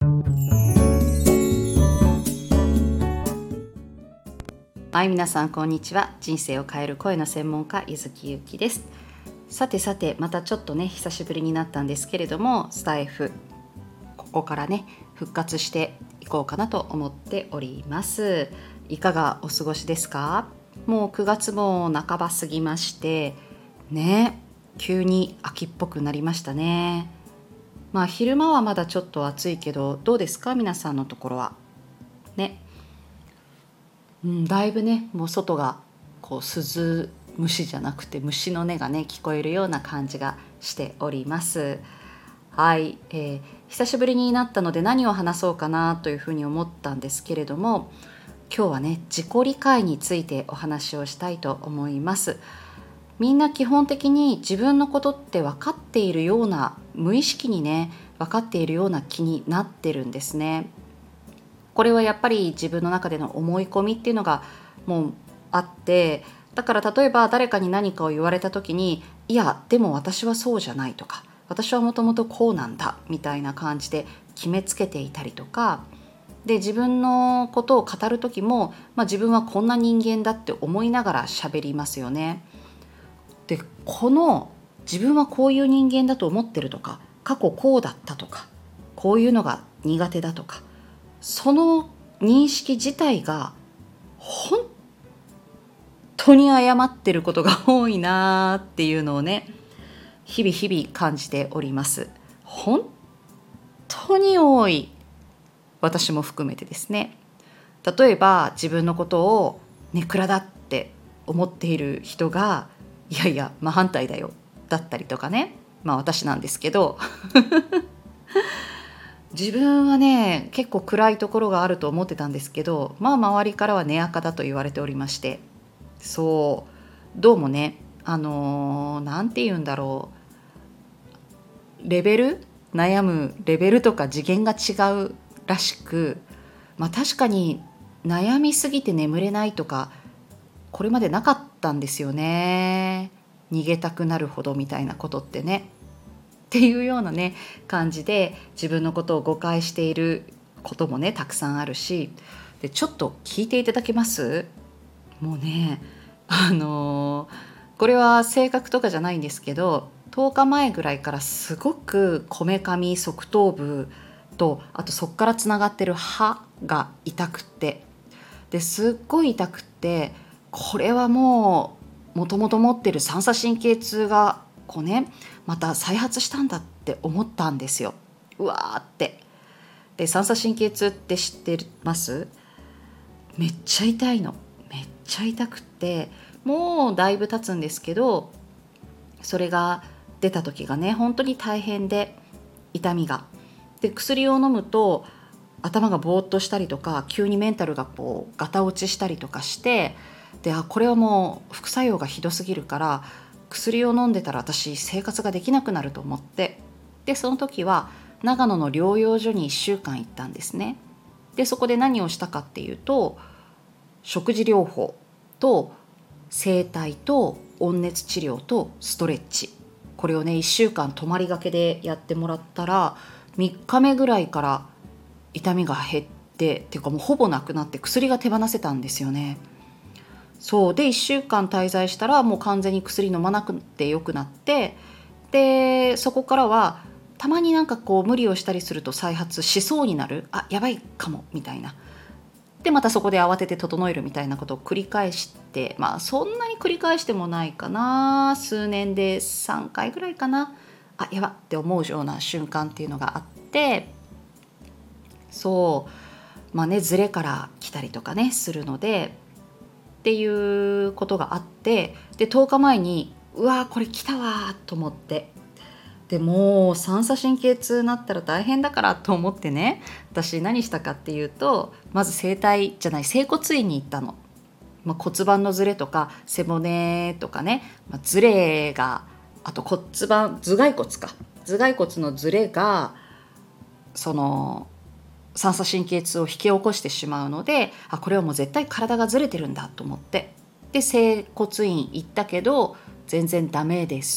はい、皆さんこんにちは。人生を変える声の専門家、柚木ゆきです。さて、またちょっとね、久しぶりになったんですけれども、スタイフ、ここからね、復活していこうかなと思っております。いかがお過ごしですか？もう9月も半ば過ぎまして、ね、急に秋っぽくなりましたね。昼間はまだちょっと暑いけど、どうですか？皆さんのところは。ね。だいぶね、もう外がこう鈴虫じゃなくて虫の音がね聞こえるような感じがしております。はい、久しぶりになったので何を話そうかなというふうに思ったんですけれども、今日はね、自己理解についてお話をしたいと思います。みんな基本的に自分のことって分かっているような、無意識にね分かっているような気になってるんですね。これはやっぱり自分の中での思い込みっていうのがもうあって、だから例えば誰かに何かを言われた時に、いやでも私はそうじゃないとか、私はもともとこうなんだみたいな感じで決めつけていたりとかで、自分のことを語る時も、自分はこんな人間だって思いながら喋りますよね。で、この自分はこういう人間だと思ってるとか、過去こうだったとか、こういうのが苦手だとか、その認識自体が本当に誤ってることが多いなっていうのをね、日々感じております。本当に多い。私も含めてですね。例えば自分のことをネクラだって思っている人が、いやいや真反対だよだったりとかね、私なんですけど自分はね結構暗いところがあると思ってたんですけど、周りからは根垢だと言われておりまして、そうどうもね、なんて言うんだろう、悩むレベルとか次元が違うらしく、確かに悩みすぎて眠れないとかこれまでなかったんですよね。逃げたくなるほどみたいなことってね、っていうようなね感じで自分のことを誤解していることもねたくさんあるし、でちょっと聞いていただけます？もうね、これは性格とかじゃないんですけど、10日前ぐらいからすごくこめかみ側頭部と、あとそこからつながってる歯が痛くって、ですっごい痛くって、これはもともと持ってる三叉神経痛がこうねまた再発したんだって思ったんですよ。うわーって。で、三叉神経痛って知ってます？めっちゃ痛いの。めっちゃ痛くって、もうだいぶ経つんですけど、それが出た時がね本当に大変で、痛みがで、薬を飲むと頭がぼーっとしたりとか、急にメンタルがこうガタ落ちしたりとかして、で、これはもう副作用がひどすぎるから薬を飲んでたら私生活ができなくなると思って、でその時は長野の療養所に1週間行ったんですね。でそこで何をしたかっていうと、食事療法と整体と温熱治療とストレッチ、これをね1週間泊まりがけでやってもらったら、3日目ぐらいから痛みが減って、っていうかもうほぼなくなって、薬が手放せたんですよね。そうで、1週間滞在したらもう完全に薬飲まなくてよくなって、でそこからはたまになんかこう無理をしたりすると再発しそうになる、やばいかもみたいな、でまたそこで慌てて整えるみたいなことを繰り返して、そんなに繰り返してもないかな、数年で3回ぐらいかな、やばって思うような瞬間っていうのがあって、ズレから来たりとかねするのでっていうことがあって、で10日前にうわーこれ来たわと思って、でもう三叉神経痛になったら大変だからと思ってね、私何したかっていうと、まず整骨院に行ったの。骨盤のズレとか背骨とかね、ズレが、あと骨盤頭蓋骨のズレがその三叉神経痛を引き起こしてしまうので、これはもう絶対体がずれてるんだと思って、で整骨院行ったけど全然ダメです。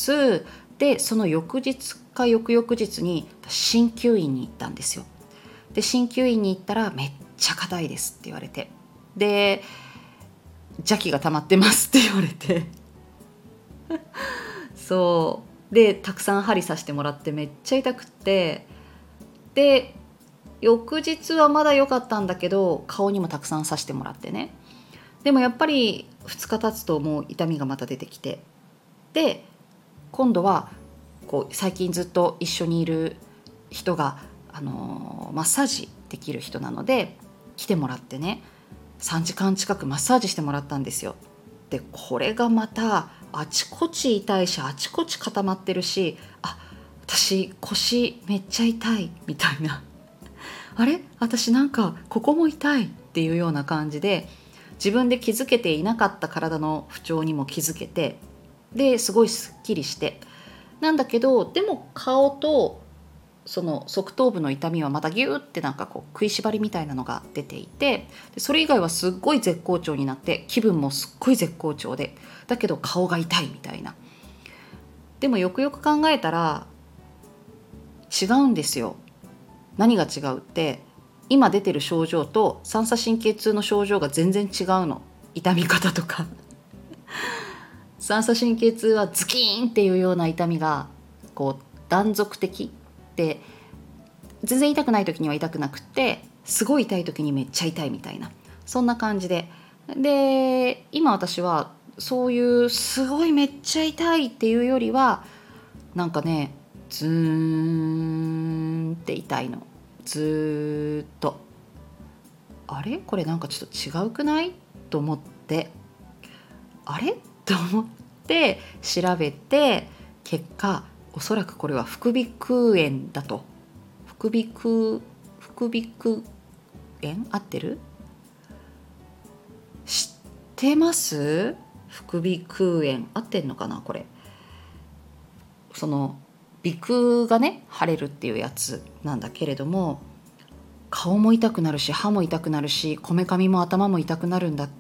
でその翌日か翌々日に鍼灸院に行ったんですよ。 で鍼灸院に行ったらめっちゃ硬いですって言われて、で邪気が溜まってますって言われてそうでたくさん針刺してもらってめっちゃ痛くって、で翌日はまだ良かったんだけど顔にもたくさん刺してもらってね、でもやっぱり2日経つともう痛みがまた出てきて、で今度はこう最近ずっと一緒にいる人が、マッサージできる人なので来てもらってね、3時間近くマッサージしてもらったんですよ。でこれがまたあちこち痛いしあちこち固まってるし、私腰めっちゃ痛いみたいなあれ私なんかここも痛いっていうような感じで、自分で気づけていなかった体の不調にも気づけて、ですごいすっきりして、なんだけどでも顔とその側頭部の痛みはまたギューってなんかこう食いしばりみたいなのが出ていて、でそれ以外はすっごい絶好調になって気分もすっごい絶好調で、だけど顔が痛いみたいな。でもよくよく考えたら違うんですよ。何が違うって、今出てる症状と三叉神経痛の症状が全然違うの。痛み方とか三叉神経痛はズキーンっていうような痛みがこう断続的で、全然痛くない時には痛くなくって、すごい痛い時にめっちゃ痛いみたいな、そんな感じで今私はそういうすごいめっちゃ痛いっていうよりはなんかね、ズーンって痛いの。ずっとあれこれなんかちょっと違うくないと思って、あれと思って調べて、結果おそらくこれは副鼻腔炎だと。副鼻腔炎合ってる？知ってます？副鼻腔炎合ってんのかなこれ。その鼻腔がね腫れるっていうやつなんだけれども、顔も痛くなるし歯も痛くなるしこめかみも頭も痛くなるんだって。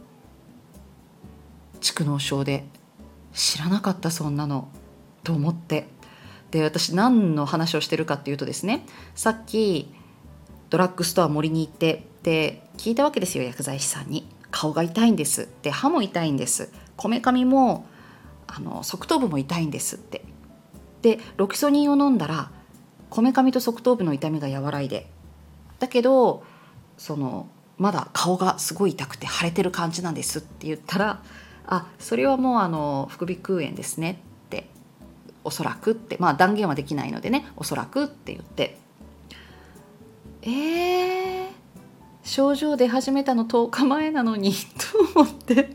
蓄膿症で。知らなかったそんなのと思って、で私何の話をしてるかっていうとですね、さっきドラッグストア森に行ってで聞いたわけですよ、薬剤師さんに。顔が痛いんですって、歯も痛いんです、こめかみも側頭部も痛いんですって。でロキソニンを飲んだらこめかみと側頭部の痛みが和らいで、だけどまだ顔がすごい痛くて腫れてる感じなんですって言ったら、それはもう副鼻腔炎ですねって、おそらくって、断言はできないのでね、おそらくって言って、症状出始めたの10日前なのにと思って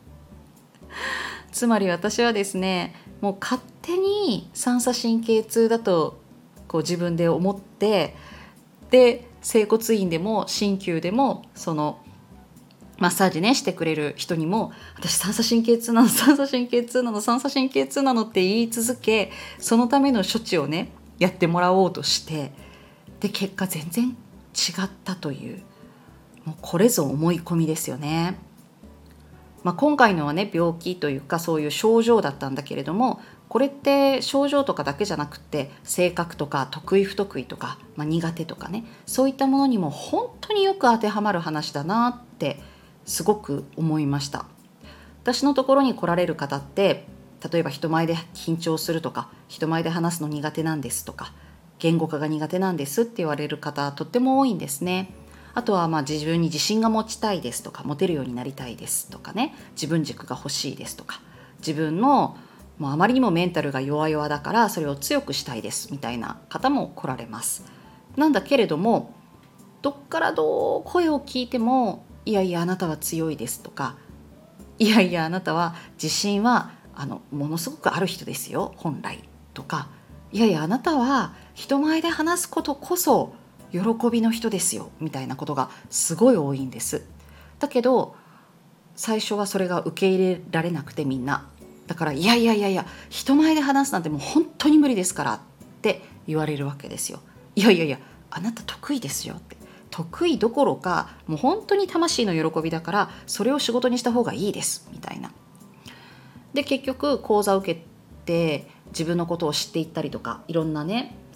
つまり私はですね、もう勝手に三叉神経痛だとこう自分で思って、で整骨院でも鍼灸でもそのマッサージねしてくれる人にも、私三叉神経痛なの三叉神経痛なの三叉神経痛なのって言い続け、そのための処置をねやってもらおうとして、で結果全然違ったという、もうこれぞ思い込みですよね。今回のはね病気というかそういう症状だったんだけれども、これって症状とかだけじゃなくって性格とか得意不得意とか、苦手とかね、そういったものにも本当によく当てはまる話だなってすごく思いました。私のところに来られる方って、例えば人前で緊張するとか人前で話すの苦手なんですとか言語化が苦手なんですって言われる方とっても多いんですね。あとは自分に自信が持ちたいですとか、モテるようになりたいですとかね、自分軸が欲しいですとか、自分のあまりにもメンタルが弱々だからそれを強くしたいですみたいな方も来られます。なんだけれども、どっからどう声を聞いても、いやいやあなたは強いですとか、いやいやあなたは自信はものすごくある人ですよ本来とか、いやいやあなたは人前で話すことこそ喜びの人ですよみたいなことがすごい多いんです。だけど最初はそれが受け入れられなくて、みんなだからいやいやいやいや人前で話すなんてもう本当に無理ですからって言われるわけですよ。いやいやいやあなた得意ですよって、得意どころかもう本当に魂の喜びだからそれを仕事にした方がいいですみたいな。で結局講座を受けて自分のことを知っていったりとか、いろんなね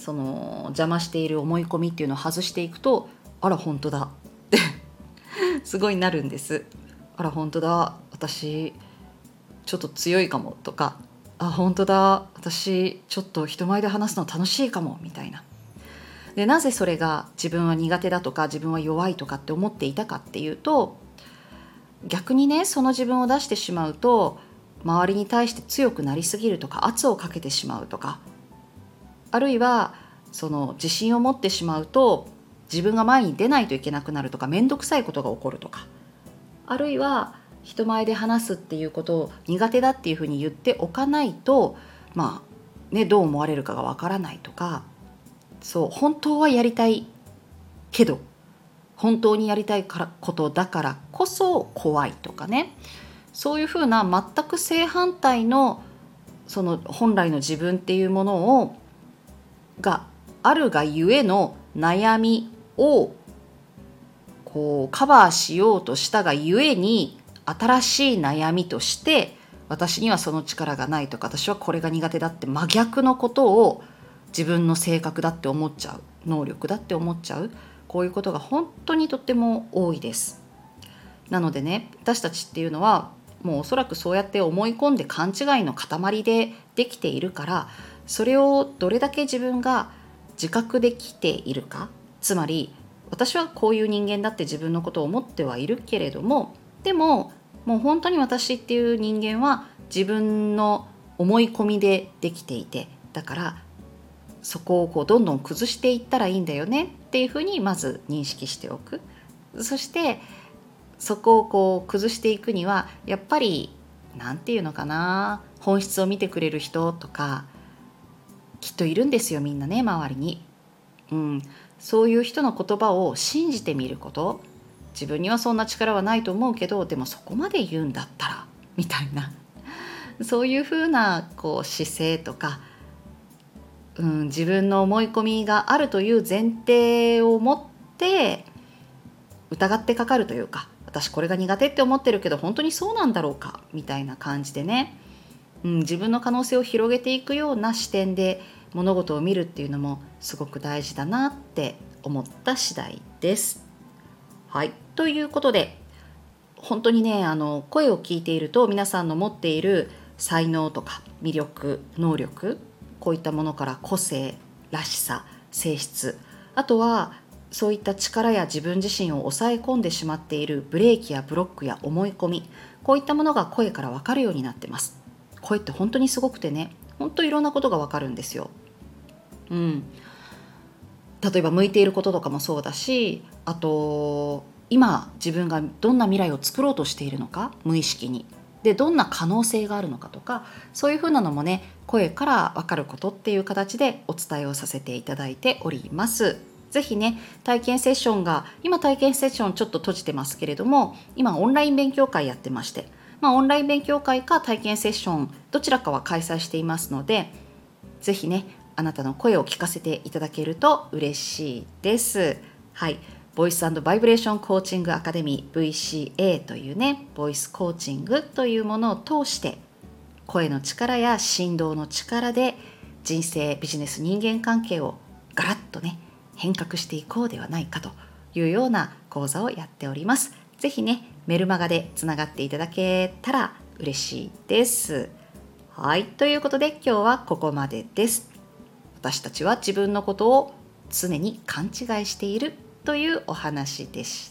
その邪魔している思い込みっていうのを外していくと、あら本当だってすごいなるんです。あら本当だ、私ちょっと強いかもとか、あ本当だ、私ちょっと人前で話すの楽しいかもみたいな。でなぜそれが自分は苦手だとか自分は弱いとかって思っていたかっていうと、逆にねその自分を出してしまうと周りに対して強くなりすぎるとか圧をかけてしまうとか、あるいはその自信を持ってしまうと自分が前に出ないといけなくなるとか、面倒くさいことが起こるとか、あるいは人前で話すっていうことを苦手だっていうふうに言っておかないと、どう思われるかがわからないとか、そう本当はやりたいけど本当にやりたいことだからこそ怖いとかね、そういうふうな全く正反対のその本来の自分っていうものをがあるがゆえの悩みをこうカバーしようとしたがゆえに、新しい悩みとして私にはその力がないとか、私はこれが苦手だって真逆のことを自分の性格だって思っちゃう、能力だって思っちゃう、こういうことが本当にとっても多いです。なのでね、私たちっていうのはもうおそらくそうやって思い込んで勘違いの塊でできているから、それをどれだけ自分が自覚できているか、つまり私はこういう人間だって自分のことを思ってはいるけれども、でももう本当に私っていう人間は自分の思い込みでできていて、だからそこをこうどんどん崩していったらいいんだよねっていうふうにまず認識しておく。そしてそこをこう崩していくにはやっぱりなんていうのかな、本質を見てくれる人とかきっといるんですよ、みんなね、周りに。そういう人の言葉を信じてみること。自分にはそんな力はないと思うけど、でもそこまで言うんだったらみたいな、そういうふうなこう姿勢とか、自分の思い込みがあるという前提を持って疑ってかかるというか、私これが苦手って思ってるけど本当にそうなんだろうかみたいな感じでね、自分の可能性を広げていくような視点で物事を見るっていうのもすごく大事だなって思った次第です。はい、ということで本当にね、声を聞いていると皆さんの持っている才能とか魅力、能力、こういったものから個性、らしさ、性質、あとはそういった力や自分自身を抑え込んでしまっているブレーキやブロックや思い込み、こういったものが声から分かるようになってます。声って本当にすごくてね、本当いろんなことが分かるんですよ。例えば向いていることとかもそうだし、あと今自分がどんな未来を作ろうとしているのか、無意識にでどんな可能性があるのかとか、そういうふうなのもね、声から分かることっていう形でお伝えをさせていただいております。ぜひね、体験セッションが今体験セッションちょっと閉じてますけれども、今オンライン勉強会やってまして、オンライン勉強会か体験セッションどちらかは開催していますので、ぜひね、あなたの声を聞かせていただけると嬉しいです。はい、ボイス&バイブレーションコーチングアカデミー VCA というね、ボイスコーチングというものを通して声の力や振動の力で人生、ビジネス、人間関係をガラッとね変革していこうではないかというような講座をやっております。ぜひね、メルマガでつながっていただけたら嬉しいです。はい、ということで今日はここまでです。私たちは自分のことを常に勘違いしているというお話でした。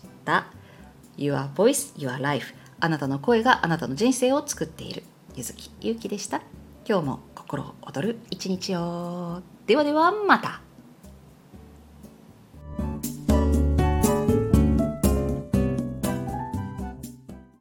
Your voice, your life。 あなたの声があなたの人生を作っている。ゆずきゆうきでした。今日も心躍る一日を。ではではまた。